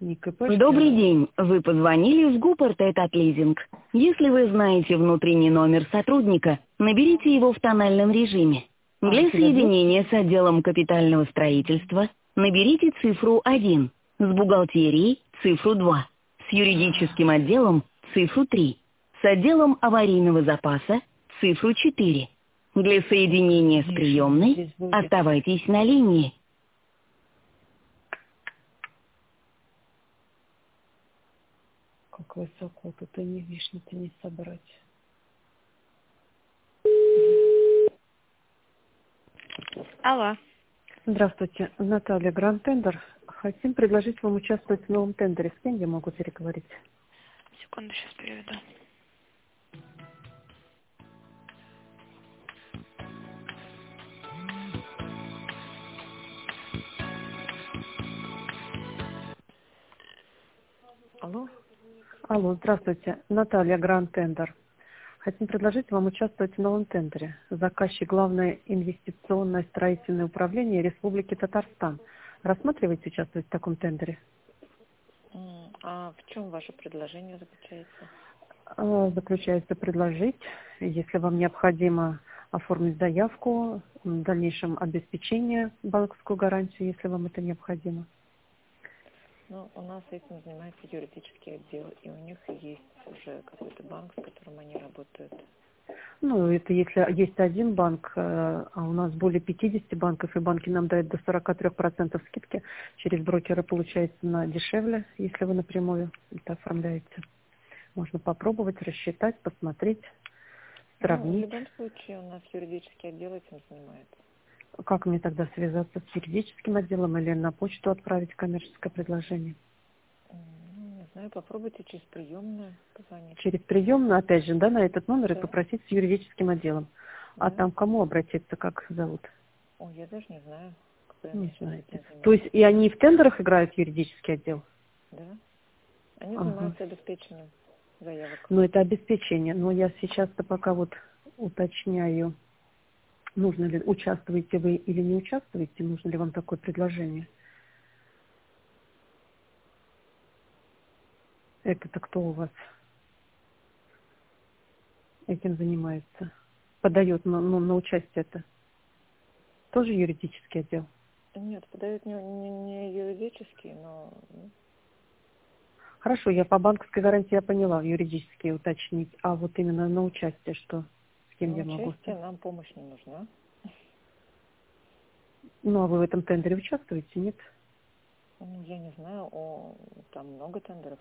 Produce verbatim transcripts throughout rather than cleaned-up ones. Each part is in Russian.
Не КПшки, Добрый а... день. Вы позвонили в Гуппорт от Лизинг. Если вы знаете внутренний номер сотрудника, наберите его в тональном режиме. А, Для километр? соединения с отделом капитального строительства наберите цифру один, с бухгалтерией цифру два, с юридическим отделом цифру три, с отделом аварийного запаса цифру четыре. Для соединения с Здесь, приемной здесь будет. оставайтесь на линии. Как высоко, тут и не вишни-то не собрать. Алло. Здравствуйте, Наталья, Гранд Тендер. Хотим предложить вам участвовать в новом тендере. С кем я могу переговорить? Секунду, сейчас переведу. Алло. Алло, здравствуйте, Наталья, Гранд Тендер. Хотим предложить вам участвовать в новом тендере. Заказчик — Главное инвестиционное строительное управление Республики Татарстан. Рассматриваете участвовать в таком тендере? М, А в чем ваше предложение заключается? А, Заключается предложить, если вам необходимо оформить заявку, в дальнейшем обеспечение, банковскую гарантию, если вам это необходимо. Ну, у нас этим занимается юридический отдел, и у них есть уже какой-то банк, с которым они работают. Ну, это если есть один банк, э, а у нас более пятидесяти банков, и банки нам дают до сорока трёх процентов скидки. Через брокера получается на дешевле, если вы напрямую это оформляете. Можно попробовать, рассчитать, посмотреть, Ну, в сравнить. любом случае, у нас юридический отдел этим занимается. Как мне тогда связаться с юридическим отделом или на почту отправить коммерческое предложение? М, Ну, не знаю, попробуйте через приемную позвонить. Через приемную, опять же, да, на этот номер и Да, попросить с юридическим отделом. А да. там к кому обратиться, как зовут? Ой, я даже не знаю, кто у нас Не сейчас знаете. этим То есть занимается. и они в тендерах играют юридический отдел? Да. Они Ага. занимаются обеспечением заявок. Ну, это обеспечение. Но я сейчас-то пока вот уточняю, нужно ли, участвуете вы или не участвуете, нужно ли вам такое предложение. Это-то кто у вас этим занимается? Подает на, ну, на участие это? Тоже юридический отдел? Нет, подают не, не, не юридический, но ну, Хорошо, я по банковской гарантии я поняла, юридически уточнить. А вот именно на участие, что, с кем на я могу? участие нам помощь не нужна. Ну, а вы в этом тендере участвуете, нет? Ну, я не знаю, о, там много тендеров.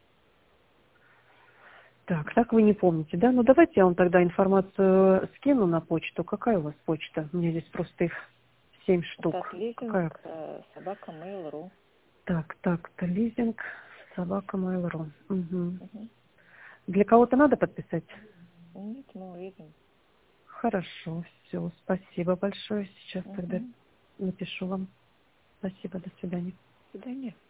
Так, так вы не помните, да? Ну, давайте я вам тогда информацию скину на почту. Какая у вас почта? У меня здесь просто их семь штук. Татлизинг, Какая? э, собака Mail.ru. Так, так, то лизинг, собака Mail.ru. Угу. Угу. Для кого-то надо подписать? Нет, мы увидим. Хорошо, все, спасибо большое. Сейчас тогда Угу. напишу вам. Спасибо, до свидания. До свидания.